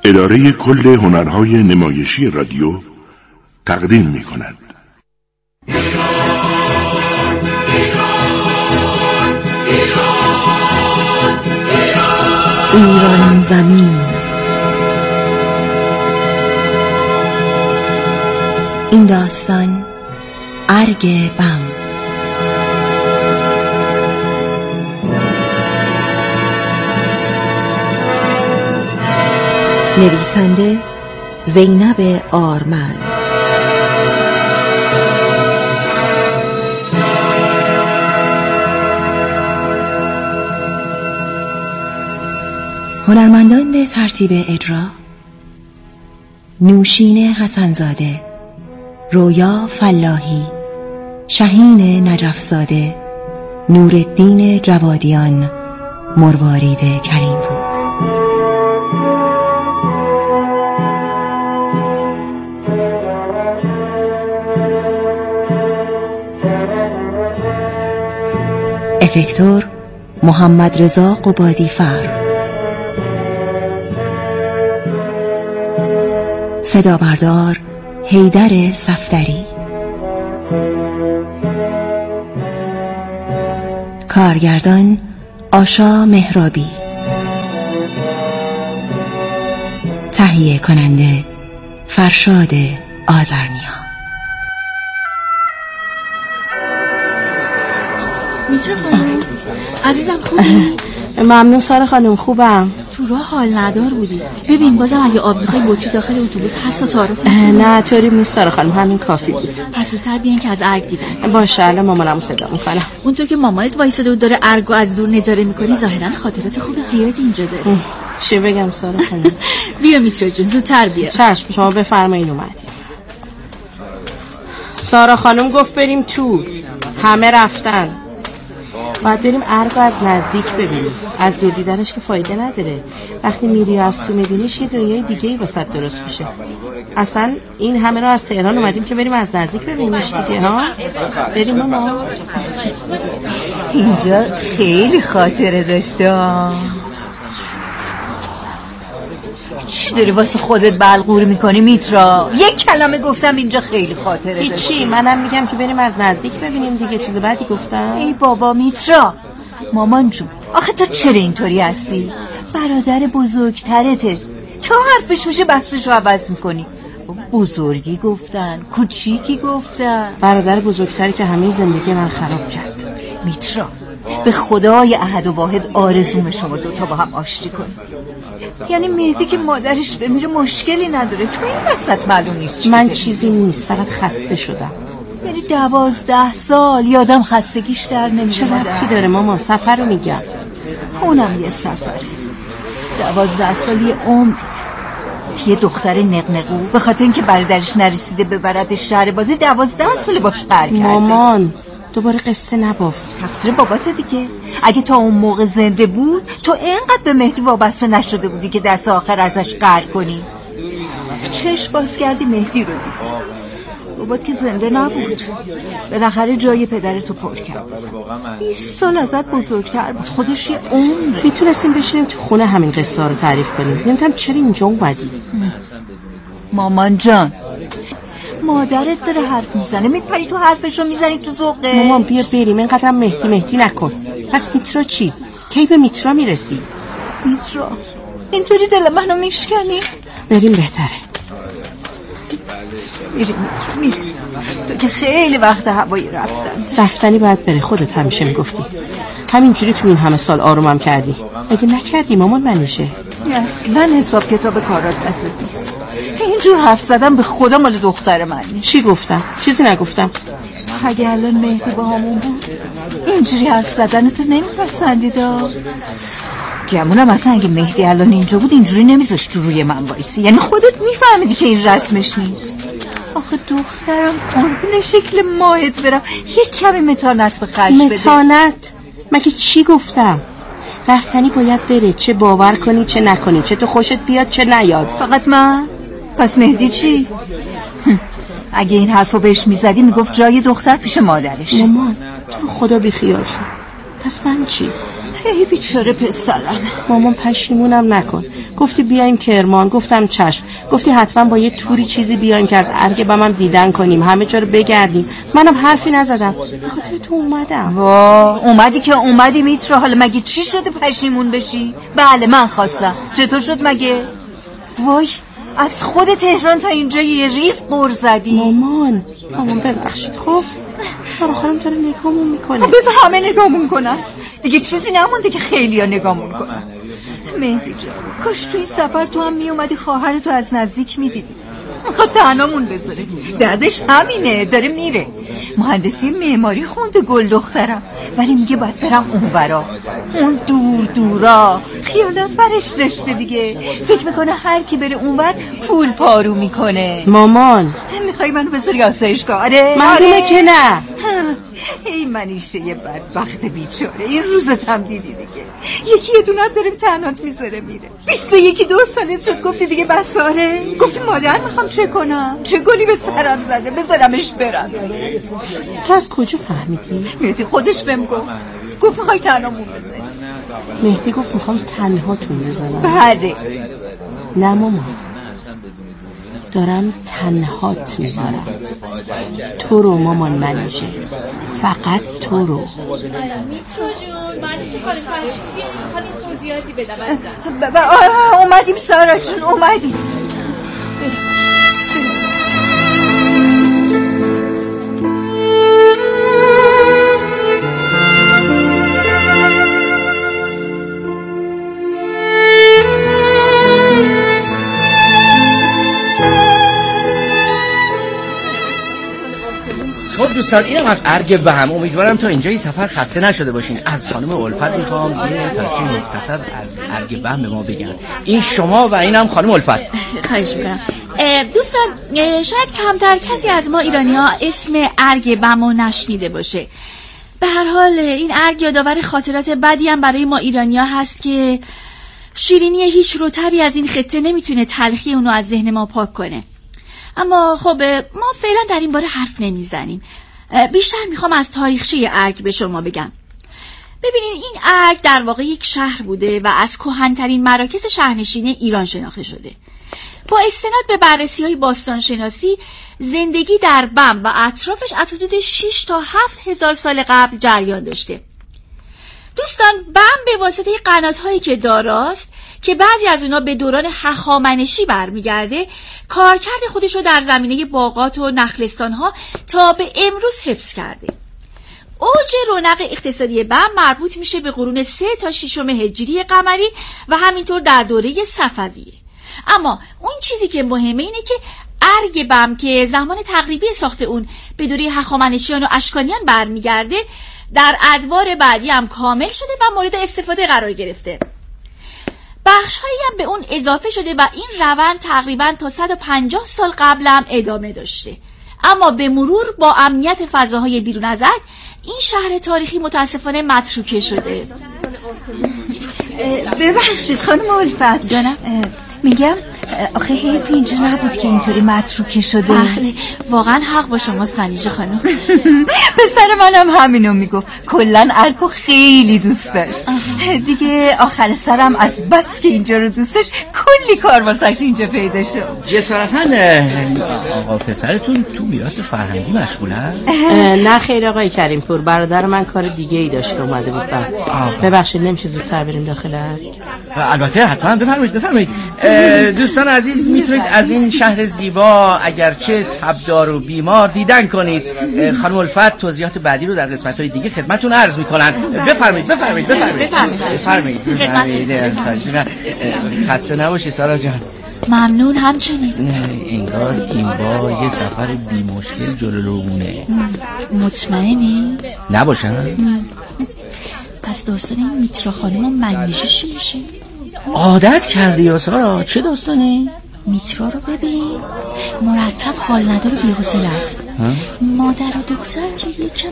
اداره کل هنرهای نمایشی رادیو تقدیم می‌کند. ایران زمین. این داستان ارگ بم. نویسنده زینب آرمند. هنرمندان به ترتیب اجرا: نوشین حسنزاده، رویا فلاحی، شهین نجفزاده، نورالدین جوادیان، مروارید کریمپور. افکتور محمد رضا قبادی فر. صدا بردار حیدر صفدری. کارگردان آشا مهرابی. تهیه کننده فرشاد آذرنیا. میتره خانم عزیزم خوبی؟ ممنون سارا خانم، خوبم. تو راه حال ندار بودی. ببین بازم اگه آب میخوای بطری داخل اتوبوس هست و تعارف نه طوری نیست سارا خانم، همین کافی بود. پس زودتر بیان که از ارگ دیدن. باشه الان مامانمو صدا میکنم. اونطور که مامانت وایساده و داره ارگو از دور نظاره میکنی ظاهرا خاطرات خوب زیادی اینجا داره. چی بگم سارا خانم؟ بیا میتره جون زودتر بیا. چشم، شما بفرمایین. اومدیم. سارا خانم گفت بریم تو، همه رفتن. باید بریم ارگو از نزدیک ببینیم. از دور دیدنش که فایده نداره. وقتی میری از تو میبینیش یه دنیای دیگه‌ای واسه درست میشه. اصلا این همه رو از تهران اومدیم که بریم از نزدیک ببینیمش دیگه. ها بریم ماما. اینجا خیلی خاطره داشته. چی داری واسه خودت بلغور میکنی میترا؟ یک کلمه گفتم اینجا خیلی خاطره داشته. چی؟ منم میگم که بریم از نزدیک ببینیم دیگه. چیز بعدی گفتم؟ ای بابا میترا، مامان جون آخه تو چرا اینطوری هستی؟ برادر بزرگترته، تا حرفش میشه بحثشو عوض میکنی. بزرگی گفتن، کوچیکی گفتن. برادر بزرگتری که همه زندگی من خراب کرد. میترا به خدای احد و واحد آرزوم شما دوتا با هم آشتی کنی. یعنی مهدی که مادرش بمیره مشکلی نداره، تو این وسط معلوم نیست. من چیزی نیست، فقط خسته شدم. یعنی 12 سال یادم خستگیش در نمیاد. چه ربطی داره ماما؟ سفر رو میگم. اونم یه سفره. 12 سال یه عمر. یه دختر نقنقو به خاطر اینکه برادرش نرسیده ببردش شهر بازی 12 سال باش قهر کرده. مامان دوباره قصه نباف. تقصیر باباته دیگه. اگه تا اون موقع زنده بود تو اینقدر به مهدی وابسته نشده بودی که دست آخر ازش قهر کنی. چشم باز کردی مهدی رو دیدی. بابات که زنده نبود، بالاخره جای پدرتو پر کرد. 20 سال ازت بزرگتر بود، خودش یه عمره. میتونستیم بشینیم تو خونه همین قصه ها رو تعریف کنیم. نمیدونم چرا اینجا اومدی. مامان جان، مادرت داره حرف میزنه، میپری تو حرفشو میزنی تو ذوقه. مامان بیا بریم، اینقدر مهدی نکن. پس میترا چی؟ کی به میترا میرسی؟ میترا اینطوری دل منو میشکنی؟ بریم بهتره. میریم تو که خیلی وقت هوایی رفتنی باید بره. خودت همیشه میگفتی. همینجوری تو این همه سال آرومم کردی. اگه نکردی مامان منیشه. اصلا حساب کتاب کارات دست نیست. اینجور حرف زدم به خدا مال دختر من نیست. چی گفتم؟ چیزی نگفتم. اگه الان مهدی با همون بود اینجوری حرف زدنتو نمیپسندیدا. گمونم اصلا اگه مهدی الان اینجا بود اینجوری نمیذاشت تو روی من وایسی. یعنی خودت میفهمیدی که این رسمش نیست. آخه دخترم قربون شکل ماهت برم، یک کمی متانت به خرج بده. متانت؟ مگه چی گفتم؟ رفتنی باید بره، چه باور کنی چه نکنی، چه تو خوشت بیاد چه نیاد. فقط من؟ پس مهدی چی؟ اگه این حرفو بهش میزدی میگفت جای دختر پیش مادرش. مامان تو خدا بی خیال شو. پس من چی؟ ای بیچاره پسرم. مامان پشیمونم نکن. گفتی بیایم کرمان، گفتم چشم. گفتی حتما با یه توری چیزی بیایم که از ارگ بمم دیدن کنیم، همه جا رو بگردیم. منم حرفی نزدم، به خاطر تو اومدم. وا اومدی که اومدی میترا. حالا مگه چی شده پشیمون بشی؟ بله من خواستم. چطور شد مگه؟ وای از خود تهران تا اینجا یه ریز قر زدی. مامان ببخشید. خب سارا خانم داره نگامون میکنه. بذار همه نگامون کنن دیگه، چیزی نمونده که خیلی ها نگامون کنن. مهدی جان کاش تو این سفر تو هم میومدی خواهرتو از نزدیک میدیدی. میخواد تنهامون بذاره، دردش همینه، داره میره. مهندسی معماری خونده گل دخترم، ولی میگه باید برم اونورا، اون دور دورا. خیالات برش داشته دیگه، فکر میکنه هر کی بره اونور پول پارو میکنه. مامان میخوای منو بذاری آسایشگاه؟ آره معلومه که نه. ای منیشه یه بدبخت بیچاره، این روزت هم دیدی دیگه، یکی یه دونت داره تنهات میذاره میره. 21 سالت شد گفتی دیگه بساره. گفتی مادر میخوام چه کنم؟ چه گلی به سرم زده بذارمش برم. تو از کجا فهمیدی؟ مهدی خودش بهم گفت میخوای تنهامون بذاری. مهدی گفت میخوام تنهاتون بذارم. بله. نه مامان، دارم تنهات میذارم. تو رو مامان منیشه، فقط تو رو. میترا جون منیشه کار تشریف بیاریم، میخواد این توضیحاتی بدم. اومدیم سارا جون اومدیم. خب دوستان اینم از ارگ بهم. امیدوارم تا اینجای سفر خسته نشده باشین. از خانم الفت میخوام یه تاکسی مختصر از ارگ بهم به ما بگن. این شما و اینم خانم الفت. خواهش میکنم. دوستان شاید کمتر کسی از ما ایرانی ها اسم ارگ بهمو نشنیده باشه. به هر حال این ارگ یادآور خاطرات بدی هم برای ما ایرانی ها هست که شیرینی هیچ رطبی از این خطه نمیتونه تلخی اونو از ذهن ما پاک کنه. اما خب ما فعلا در این باره حرف نمیزنیم. بیشتر میخوام از تاریخچه ارگ به شما بگم. ببینین این ارگ در واقع یک شهر بوده و از کهن‌ترین مراکز شهرنشینی ایران شناخته شده. با استناد به بررسی‌های باستانشناسی زندگی در بم و اطرافش از حدود 6 تا 7 هزار سال قبل جریان داشته. دوستان بم به واسطه قنات‌هایی که داراست که بعضی از اونا به دوران هخامنشی برمیگرده، کارکرد خودش رو در زمینه باغات و نخلستان‌ها تا به امروز حفظ کرده. اوج رونق اقتصادی بم مربوط میشه به قرون 3 تا 6 هجری قمری و همینطور در دوره صفویه. اما اون چیزی که مهمه اینه که ارگ بم که زمان تقریبی ساخت اون به دوره هخامنشیان و اشکانیان برمیگرده، در ادوار بعدی هم کامل شده و مورد استفاده قرار گرفته. بخش‌هایی هم به اون اضافه شده و این روند تقریباً تا 150 سال قبل هم ادامه داشته. اما به مرور با امنیت فضاهای بیرون از ارگ این شهر تاریخی متاسفانه متروکه شده. ببخشید خانم الفت جانم. میگم آخه حیف اینجا نبود که اینطوری متروکه شده. بله واقعا حق با شماست منیژه خانم. پسر منم همینو میگفت، کلن ارگو خیلی دوست داشت. دیگه آخر سرم از بس که اینجا رو دوست داشت کلی کار واسش اینجا پیدا شد. جسارتاً آقا پسرتون تو میراث فرهنگی مشغولن؟ نه خیر آقای کریم پور، برادر من کار دیگه ای داشت که اومده بود. ببخشید نمیشه زودتر بریم داخل ارگ؟ البته حتما بفرمایید. دوستان عزیز میتونید از این شهر زیبا اگرچه تبدار و بیمار دیدن کنید. خانم الفت توضیحات بعدی رو در قسمت‌های دیگه خدمتتون عرض میکنن. بفرمایید. خسته نباشی سارا جان. ممنون. همچنین انگار این بار یه سفر بی مشکل جلومونه. مطمئنی؟ نباشن؟ پس داستان این میترا خانم و منیژه چی میشه؟ عادت کردی یا سارا؟ چه داستانی؟ میترا رو ببین مرتب حال نداره، بی‌حوصله است. مادر و دختر یکم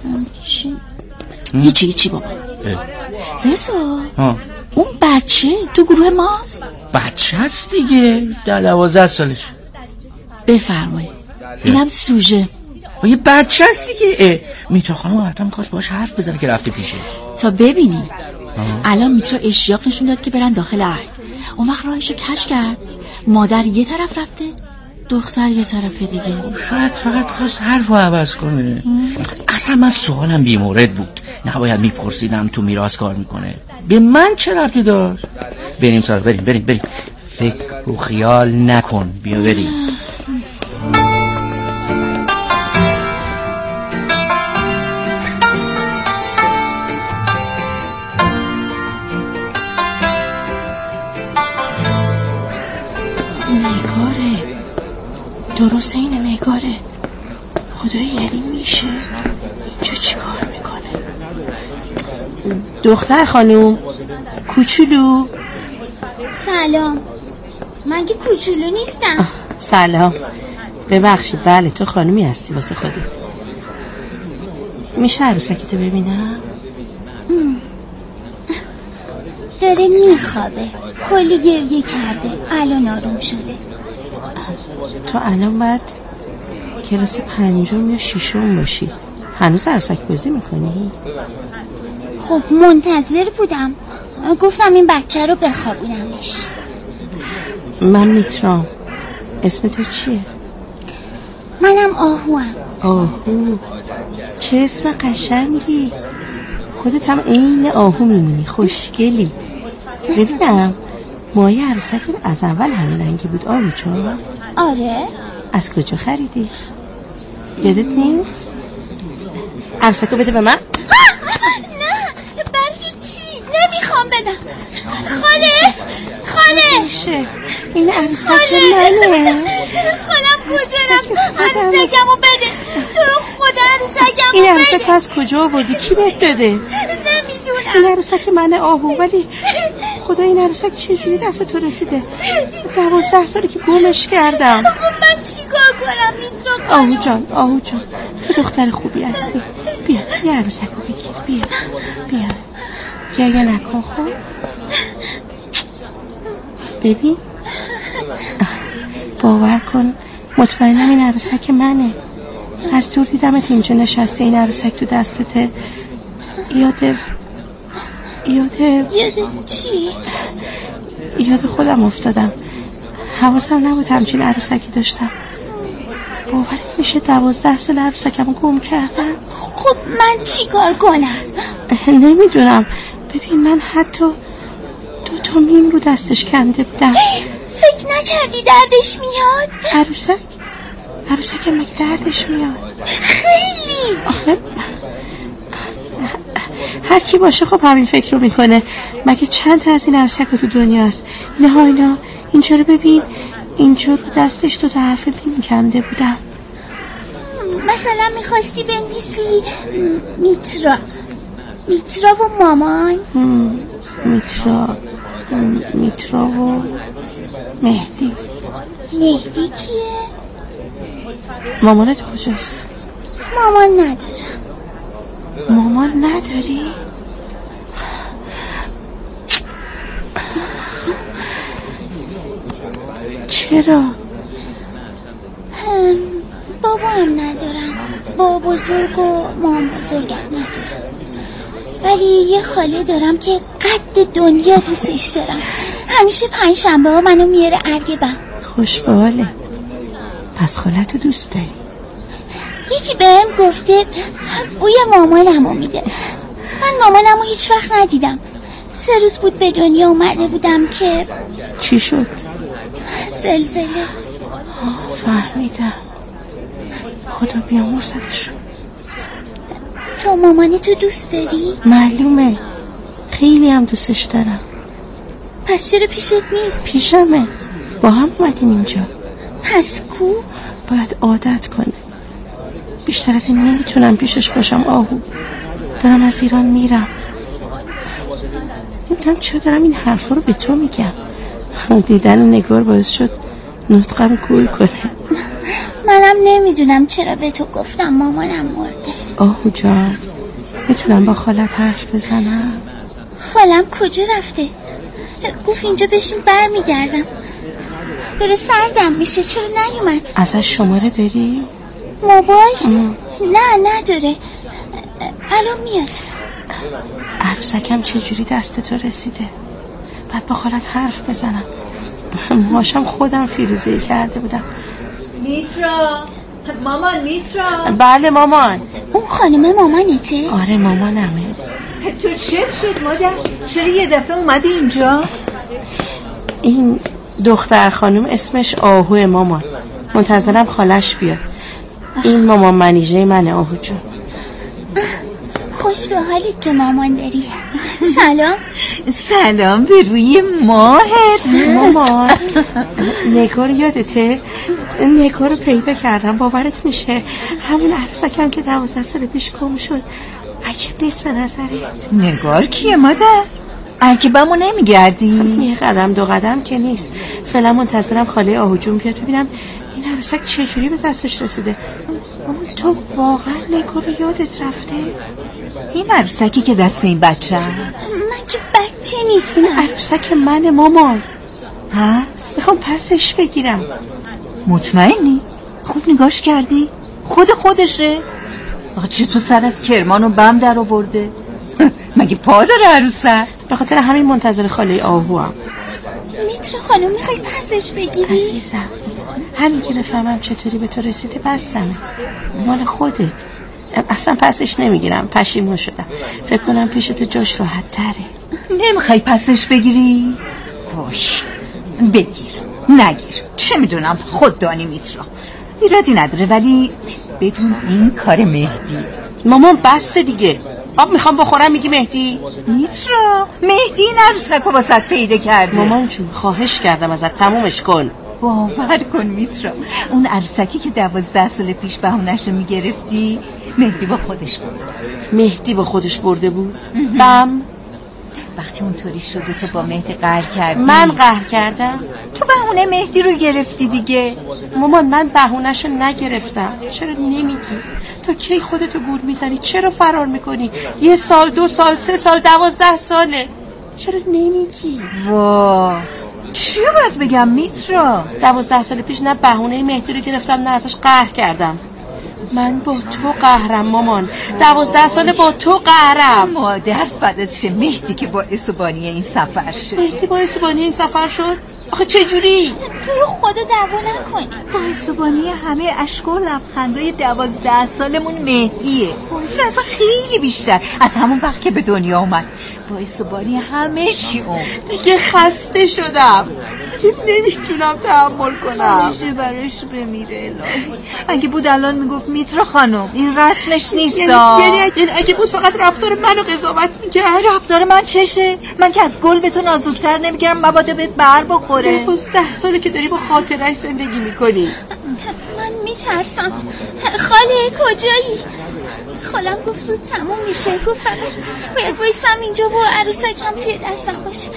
هیچی بابا. رضا اون بچه تو گروه ماست؟ بچه هست دیگه، 12 سالش. بفرمایید اینم سوژه. یه بچه هست دیگه. میترا خانم حتما میخواست باش حرف بزنه که رفته پیشه. تا ببینی الان میترا اشتیاق نشون داد که برن داخل ارگ. اون وقت راهشو کج کرد. مادر یه طرف رفته، دختر یه طرف دیگه. شاید فقط خواست حرفو عوض کنه. اصلا من سوالم بی‌مورد بود. نباید میپرسیدم تو میراث کار میکنه. به من چه ربطی داشت؟ بریم سارا، بریم. فکر و خیال نکن، بیا بریم. نگاره، درست این نگاره. خدایی یعنی میشه؟ اینجا چی کار میکنه؟ دختر خانوم، کوچولو. سلام. من که کوچولو نیستم. سلام. ببخشید، بله تو خانومی هستی واسه خودت. میشه عروسکتو ببینم؟ داره میخوابه، کلی گریه کرده، الان آروم شده. تو الان باید کلاس 5 یا 6 باشی. هنوز عروسک بازی میکنی؟ خب منتظر بودم، گفتم این بچه رو بخوابونمش. من میترام. اسم تو چیه؟ منم آهوام. آهو، چه اسم قشنگی. خودت هم عین آهو میمونی، خوشگلی. ببینم مایه عروسک از اول همین رنگی بود آهو جان؟ آره. از کجا خریدی؟ یادت نیست؟ عروسکو بده به من. نه برای چی؟ نمیخوام بدم. خاله باشه، این عروسک منه. خالم کجا رفت؟ عروسکمو بده، تو رو خدا عروسکمو بده. این عروسک از کجا آوردی؟ کی بهت داده؟ نمیدونم. این عروسک منه آهو، ولی خدا این عروسک چجوری دست تو رسیده؟ 12 سالی که گمش کردم. خب من چیکار کنم میترا خانم؟ آهو جان تو دختر خوبی هستی. بیا یه عروسکو بگیر. بیا گریه نکن. خب ببین، باور کن مطمئنم این عروسک منه. از دور دیدمت اینجا نشسته، این عروسک تو دستته. یاد چی؟ یاد خودم افتادم. حواسم نبود همچین عروسکی داشتم. باورت میشه 12 سال عروسکمو گم کردم. خب من چی کار کنم؟ نمیدونم. ببین من حتی 2 میم رو دستش کنده بودم. فکر نکردی دردش میاد؟ عروسکم مگه دردش میاد؟ خیلی. آخه هر کی باشه خب همین فکر رو میکنه. مگه چند تا از این عروسک تو دنیا هست؟ اینا اینجا رو ببین. اینجا رو دستش 2 حرف میم کنده بودم. مثلا میخواستی بنویسی میترا و مامان. میترا و مهدی. مهدی کیه؟ مامانت کجاست؟ مامان ندارم. مامان نداری؟ چرا؟ بابا هم ندارم. بابا بزرگ و مام بزرگم ندارم، ولی یه خاله دارم که قد دنیا دوستش دارم. همیشه 5 شنبه ها منو میاره ارگ بم. خوش به حالت. پس خالتو دوست داری؟ یکی بهم گفته بوی مامانمو میده. من مامانمو هیچ وقت ندیدم. 3 روز بود به دنیا اومده بودم که... چی شد؟ زلزله. فهمیدم. خدا بیامرزدشون. تو مامانی تو دوست داری؟ معلومه، خیلی هم دوستش دارم. پس چرا پیشت نیست؟ پیشمه، با هم اومدیم اینجا. پس کو؟ باید عادت کنه. بیشتر از این نمیتونم پیشش باشم آهو. دارم از ایران میرم. نمیدونم چرا دارم این حرفا رو به تو میگم. دیدن نگار باعث شد نطقم گول کنه. منم نمیدونم چرا به تو گفتم مامانم مرده. آهو جان میتونم با خالت حرف بزنم؟ خالم کجا رفته؟ گفت اینجا بشین برمیگردم. داره سردم میشه، چرا نیومد؟ ازش شماره داری؟ موبایل؟ نه نداره. الان میاد. عروسکم چجوری دست تو رسیده؟ بعد با خالت حرف بزنم. موهاشم خودم فیروزه‌ای کرده بودم. میترا، مامان میترا. بله مامان. اون خانم مامانته؟ آره مامانمه. تو چت شد مادر؟ چرا یه دفعه اومدی اینجا؟ این دختر خانم اسمش آهوه مامان. منتظرم خالش بیاد. این مامان منیژه منه آهو جون. خوش به حالت که مامان داری. سلام. سلام به روی ماهت. مامان نگار یادته؟ نگار رو پیدا کردم، باورت میشه؟ همون عروسکم که 12 سال پیش گم شد. عجب نیست به نظرت؟ نگار کیه مادر؟ ارکیبمو نمیگردی؟ یه قدم دو قدم که نیست. فعلا منتظرم خاله آهو جون بیاد ببینم این عروسک چجوری به دستش رسیده. مامان تو واقعا نگار رو یادت رفته؟ این عروسکی که دست این بچه هست؟ من که بچه نیستم. عروسک منه مامان. هست؟ میخوام پسش بگیرم. مطمئنی؟ خوب نگاش کردی؟ خودشه؟ آخه چه تو سر از کرمان و بم در آورده؟ مگه پا داره عروسک؟ به خاطر همین منتظر خاله آهو هم. میترا خانم میخوای پسش بگیری؟ عزیزم همین که نفهمم چطوری به تو رسیده بسمه. مال خودت. اصلا پسش نمیگیرم، پشیمون شدم. فکر کنم پیش تو جاش راحت تره. نمیخوای پسش بگیری؟ باش بگیر نگیر چه میدونم، خود دانی میترا. ایرادی نداره ولی بدون این کار مهدی. مامان بس دیگه. آب میخوام بخورم میگی مهدی؟ میترا مهدی این عروسک واسط پیدا کرده. مامان جون خواهش کردم ازت تمومش کن. باور کن میترا اون عروسکی که 12 سال پیش بهونش رو میگرفتی مهدی با خودش برده. مهدی با خودش برده بود؟ بم وقتی اونطوری شد و تو با مهدی قهر کردی. من قهر کردم؟ تو بهونه مهدی رو گرفتی دیگه. مامان من بهونه‌شو نگرفتم. چرا نمیگی؟ تا کی خودتو گول میزنی؟ چرا فرار میکنی؟ 1 سال 2 سال 3 سال 12 ساله. چرا نمیگی؟ وا چی باید بگم میترا؟ 12 سال پیش نه بهونه مهدی رو گرفتم نه ازش قهر کردم. من با تو قهرم مامان. 12 ساله با تو قهرم. مادر فدات شه مهدی که باعث و بانی این سفر شد. مهدی باعث و بانی این سفر شد؟ آخه چجوری؟ تو رو خدا دعوا نکنی. باعث و بانی همه اشک و لبخندای 12 سالمون مهدیه. این اصلا خیلی بیشتر از همون وقت که به دنیا اومد. باعث و بانی همه چی اون. دیگه خسته شدم. دیگه نمیتونم تحمل کنم. میشه براش بمیره الهی. اگه بود الان میگفت میترا خانم این رسمش نیست. یعنی اگه بود فقط رفتار منو قضاوت میکرد. رفتار من چشه؟ من که از گل به تو نازکتر نمیگم مبادا بهت بر بخوره. 12 ساله که داری با خاطرش زندگی میکنی. من میترسم. خاله کجایی؟ خالم گفت زود تموم میشه. گفت فقط باید بایستم اینجا و عروسکم توی دستم باشه.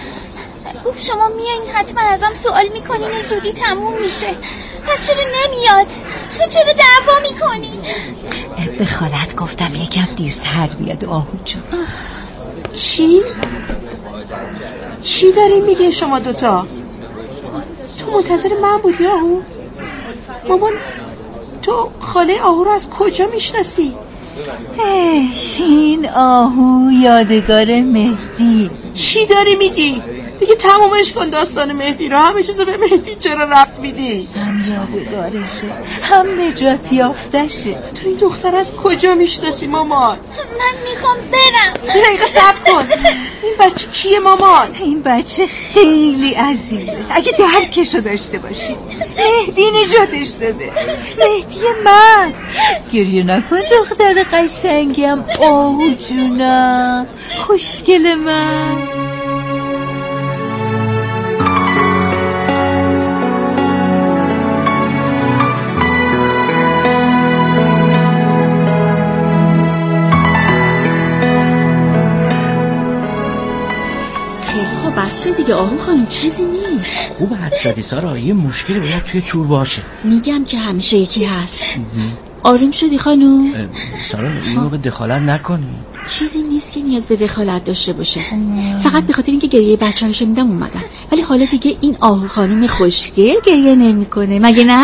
گفت شما میایین حتما ازم سوال میکنین و زودی تموم میشه. پس چرا نمیاد؟ چرا دعوا میکنین؟ به خالت گفتم یکم دیرتر بیاد آهو جون. چی داریم میگه شما دوتا؟ تو منتظر من بودی آهو؟ مامان تو خاله آهو رو از کجا میشناسی؟ این آهو یادگار مهدی. چی داری میگی؟ دیگه تمومش کن داستان مهدی رو. همه چیزو به مهدی چرا ربط میدی؟ هم یادگارشه هم نجات یافتشه. تو این دختر از کجا میشناسی مامان؟ من میخوام برم. یه دقیقه صبر کن. این بچه کیه مامان؟ این بچه خیلی عزیزه. اگه درکشو داشته باشی مهدی نجاتش داده. مهدی من. گریه نکن دختر قشنگم آهو جونم خوشگل من. بسه دیگه آهو خانم چیزی نیست. خوب حد زدی سارا، یه مشکلی باید توی تور باشه. میگم که همیشه یکی هست. آروم شدی خانم؟ سارا این موقع دخالت نکنی. چیزی نیست که نیاز به دخالت داشته باشه. فقط به خاطر اینکه گریه بچه رو شنیدم اومدم. ولی حالا دیگه این آهو خانم خوشگل گریه نمیکنه مگه نه؟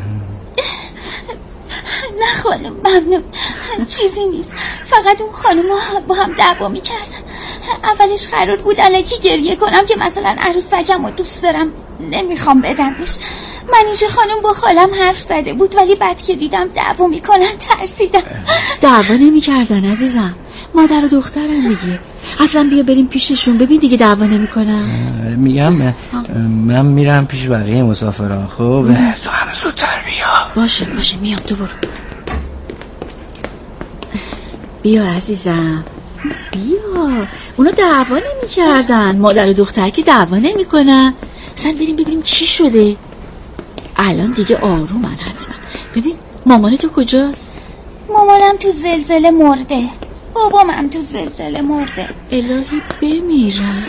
نه خانم ممنون. چیزی نیست. فقط اون خانم ها با هم دعوا میکردن. اولش قرار بود الکی گریه کنم که مثلا عروسکم رو دوست دارم نمیخوام بدمش. منیژه خانم با خالم حرف زده بود، ولی بعد که دیدم دعوا میکنن ترسیدم. دعوا نمیکردن عزیزم، مادر و دخترن دیگه. اصلا بیا بریم پیششون، ببین دیگه دعوا نمیکنن. میگم من میرم پیش بقیه مسافرها. خب تو هم زودتر بیا. باشه میام، تو برو. بیا عزیزم بیا. اونا دعوا نمیکردن، مادر و دختر که دعوا نمیکنن. اصلا بریم ببینیم چی شده. الان دیگه آرومن حتما. ببین مامان تو کجاست؟ مامانم تو زلزله مرده، بابامم تو زلزله مرده. الهی بمیرم.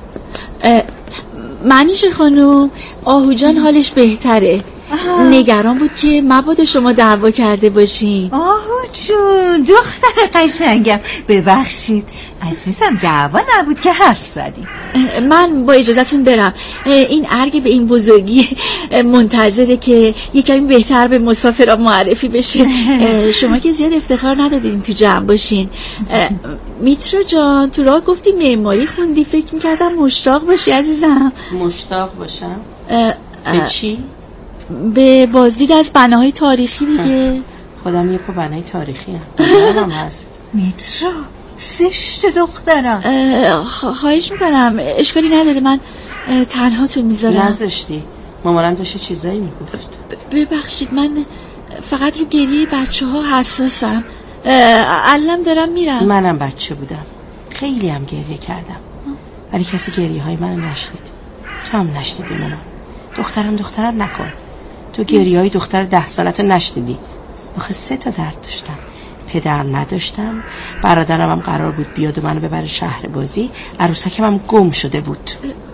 منیژه خانم، آهو جان حالش بهتره. نگران بود که مبادا شما دعوا کرده باشین. آهو جون دختر قشنگم، ببخشید عزیزم، دعوا نبود که حرف زدی. من با اجازتون برم. این ارگ به این بزرگی منتظره که یه کمی بهتر به مسافرها معرفی بشه. شما که زیاد افتخار ندادین تو جمع باشین. میترا جان تو راه گفتی معماری خوندی، فکر میکردم مشتاق باشی عزیزم. مشتاق باشم؟ به چی؟ به بازدید از بناهای تاریخی دیگه. خودم یه پا بنای تاریخی هم هست. میترا زشت دخترم. خواهش میکنم، اشکالی نداره، من تنها تو میذارم. نزشتی، مامانم داشته چیزایی میگفت. ببخشید، من فقط رو گریه بچه ها حساسم. الان دارم میرم. منم بچه بودم، خیلی هم گریه کردم، ولی کسی گریه های من نشنید. تو هم نشنیدی مامان. دخترم نکن. تو گریه های دختر 10 سالتو نشنیدی. آخه 3 تا درد داشتم. پدر نداشتم، برادرم هم قرار بود بیاد و منو ببره شهر بازی، عروسکم هم گم شده بود.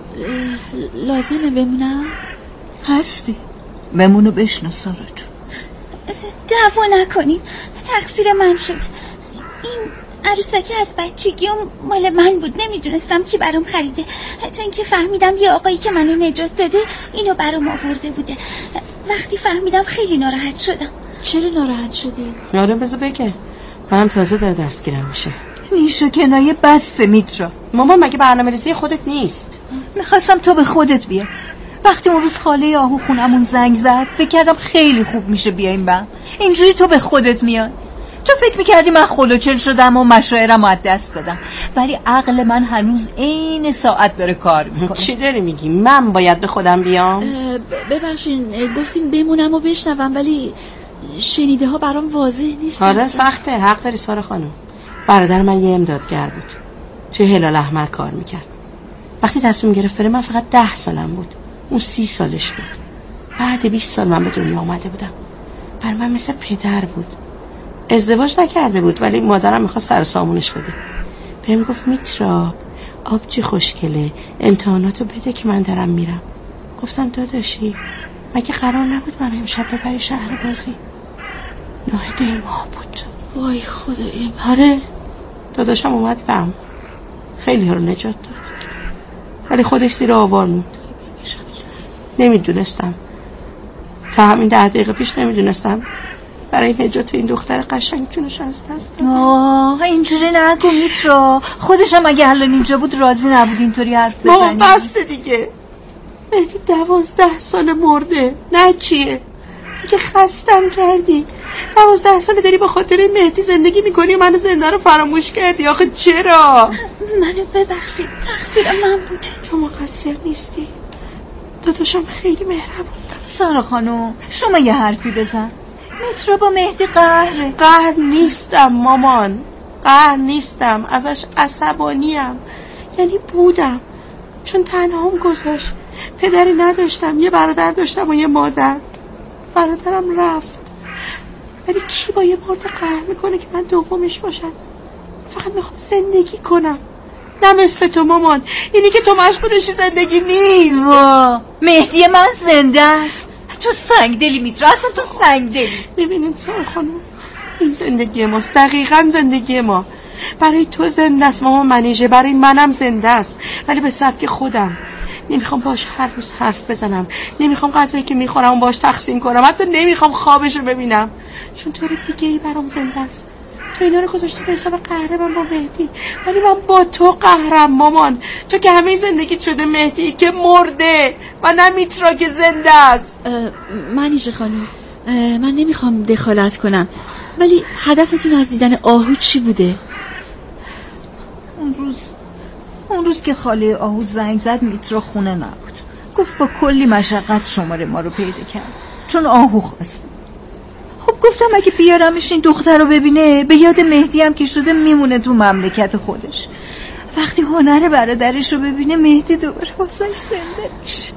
لازمه بمونم؟ هستی بمونو بشنو سارا جون. دعوا نکنیم، تقصیر من شد. این عروسکی از بچگی مال من بود، نمیدونستم کی برام خریده، تا اینکه فهمیدم یه آقایی که منو نجات داده اینو برام آورده بوده. وقتی فهمیدم خیلی ناراحت شدم. چرا ناراحت شدی؟ آره بذار بگه، منم تازه داره دستگیرم میشه. نیش و کنایه بسه میترا. مامان مگه برنامه‌ریزی خودت نیست؟ میخواستم تو به خودت بیا. وقتی اون روز خاله آهو خونمون زنگ زد فکر کردم خیلی خوب میشه بیایم با. اینجوری تو به خودت میای. تو فکر میکردی من خلوچل شدم و مشاعرم از دست دادم، ولی عقل من هنوز عین ساعت داره کار میکنه. چی داری میگی؟ من باید به خودم بیام؟ ببخشین گفتین بمونم و بشنوم، ولی شنیده ها برام واضح نیست. آره سخته، حق داری سارا خانم. برادر من یه امدادگر بود، توی هلال احمر کار میکرد. وقتی تصمیم گرفت بره من فقط 10 سالم بود، اون 30 سالش بود. بعد 20 سال من به دنیا آمده بودم. بر من مثل پدر بود. ازدواج نکرده بود، ولی مادرم میخواست سر سامونش بده. بهم گفت میترا آبجی خوشگله، امتحاناتو بده که من دارم میرم. گفتم داداشی مگه قرار نبود من امشب ببری شهر بازی؟ 9 ماه بود. وای خدایم. آره داداشم اومد بهم، خیلی ها رو نجات داد، ولی خودش زیر آوار موند. نمیدونستم تا همین 10 دقیقه پیش نمیدونستم برای نجات این دختر قشنگ جونش از دست داد. اینجوری نگو میترا، خودشم اگه الان اینجا بود راضی نبود اینطوری حرف بزنی. مامان بسته دیگه، مهدی 12 سال مرده، نه چیه دیگه؟ خستم کردی. 12 سال داری به خاطر مهدی زندگی میکنی و منو زنده رو فراموش کردی. آخه چرا؟ منو ببخشید، تقصیر من بوده. تو مقصر نیستی، داداشم خیلی مهربون. سارا خانم شما یه حرفی بزن. میترا با مهدی قهره. قهر نیستم مامان، قهر نیستم، ازش عصبانیم. یعنی بودم، چون تنهام گذاشت. پدری نداشتم، یه برادر داشتم و یه مادر. برادرم رفت، ولی کی با یه مرد قهر میکنه که من دومش باشم؟ فقط میخوام زندگی کنم، نه مثل تو مامان. اینی که تو مشغولشی زندگی نیست. مهدی من زنده است. تو سنگ دلی میترا، اصلا تو سنگ دلی. ببینین سارا خانم، این زندگی ماست، دقیقاً زندگی ما. برای تو زنده است مامان منیژه، برای منم زنده است، ولی به سبک خودم. نمیخوام باش هر روز حرف بزنم، نمیخوام غذایی که میخورم باش تقسیم کنم، حتی نمیخوام خوابشو ببینم، چون طور دیگه ای برام زنده است. تو اینا رو گذاشتی به حساب قهر من با مهدی، ولی من با تو قهرم مامان. تو که همه زندگیت شده مهدی که مرده و نه میترا که زنده است. منیژه خانم، من نمیخوام دخالت کنم، ولی هدفتون از دیدن آهو چی بوده؟ اون روز که خاله آهو زنگ زد میترا خونه نبود. گفت با کلی مشقت شماره ما رو پیدا کرد چون آهو خواست. خب گفتم اگه بیارمش این دختر رو ببینه به یاد مهدی هم که شده میمونه تو مملکت خودش. وقتی هنر برادرش رو ببینه مهدی دوباره واسش زنده میشه.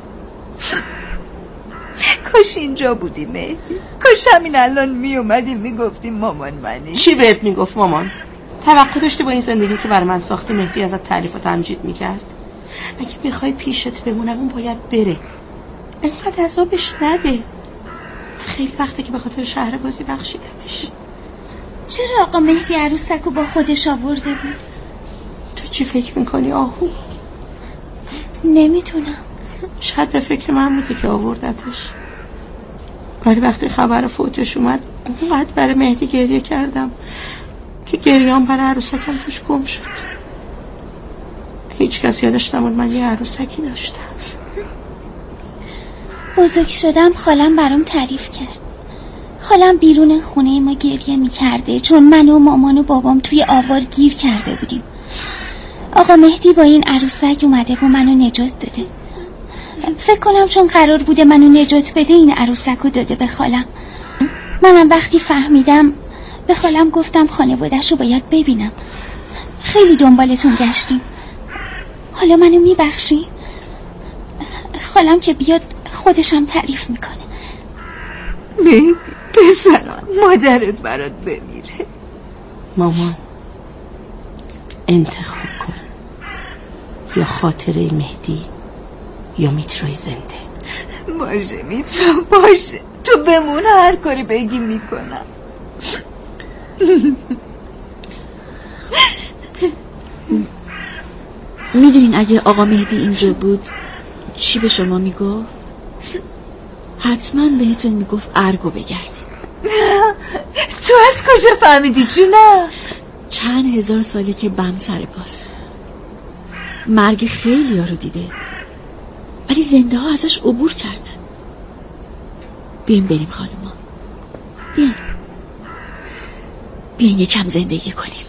کاش اینجا بودی مهدی، کاش همین الان میومدی میگفتی مامان منی. چی بهت میگفت مامان؟ توقع داشتی با این زندگی که برای من ساختی مهدی ازت تعریف و تمجید میکرد؟ اگه بخوای پیشت بمونم اون باید بره، اینقدر عذابش نده. خیلی وقته که به خاطر شهر بازی بخشیدمش. چرا آقا مهدی عروسکو با خودش آورده بود؟ تو چی فکر میکنی آهو؟ نمیتونم. شاید به فکر من بوده که آوردتش، ولی وقتی خبر فوتش اومد اونقدر برای مهدی گریه کردم که گریه‌ام برای عروسکم توش گم شد. هیچ کس یادش نموند من یه عروسکی داشتم. بزرگ شدم خالم برام تعریف کرد. خالم بیرون خونه ما گریه میکرده چون من و مامان و بابام توی آوار گیر کرده بودیم. آقا مهدی با این عروسک اومده و منو نجات داده. فکر کنم چون قرار بوده منو نجات بده این عروسک رو داده به خالم. منم وقتی فهمیدم به خالم گفتم خانواده‌ش رو باید ببینم. خیلی دنبالتون گشتیم. حالا منو میبخشی؟ خالم که بیاد خودشم تعریف میکنه. مهدی پسرم، مادرت برات بمیره. مامان انتخاب کن، یا خاطره مهدی یا میترای زنده. باشه میترا باشه، تو بمون، هر کاری بگی میکنم. میدونین اگه آقا مهدی اینجا بود چی به شما میگفت؟ حتما بهتون میگفت ارگو بگردید. تو از کجا فهمیدی جونم؟ چند هزار سالی که بم سر پاس، مرگ خیلی ها رو دیده ولی زنده ها ازش عبور کردن. بیاین بریم خانما، بیاین یکم زندگی کنیم.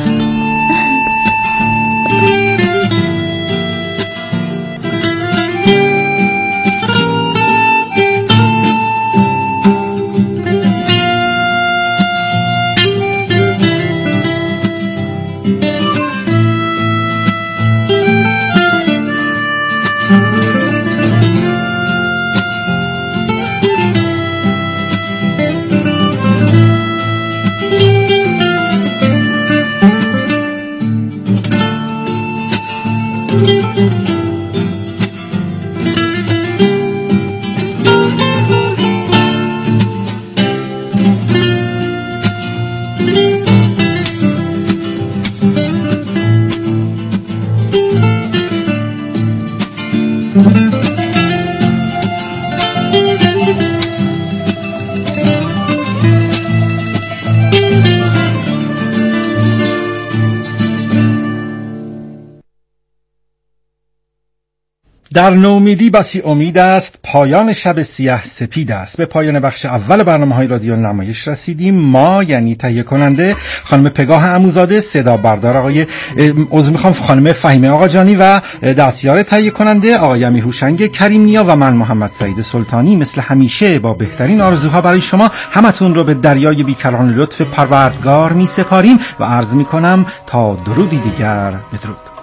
در نومیدی بسی امید است، پایان شب سیاه سپید است. به پایان بخش اول برنامه‌های رادیو نمایش رسیدیم. ما یعنی تهیه کننده خانم پگاه عموزاده، صدا بردار خانم فهیمه آقاجانی و دستیار تهیه کننده آقای امیر هوشنگ کریم‌نیا و من محمد سعید سلطانی مثل همیشه با بهترین آرزوها برای شما همتون رو به دریای بیکران لطف پروردگار می‌سپاریم و عرض می‌کنم تا درودی دیگر بدرود.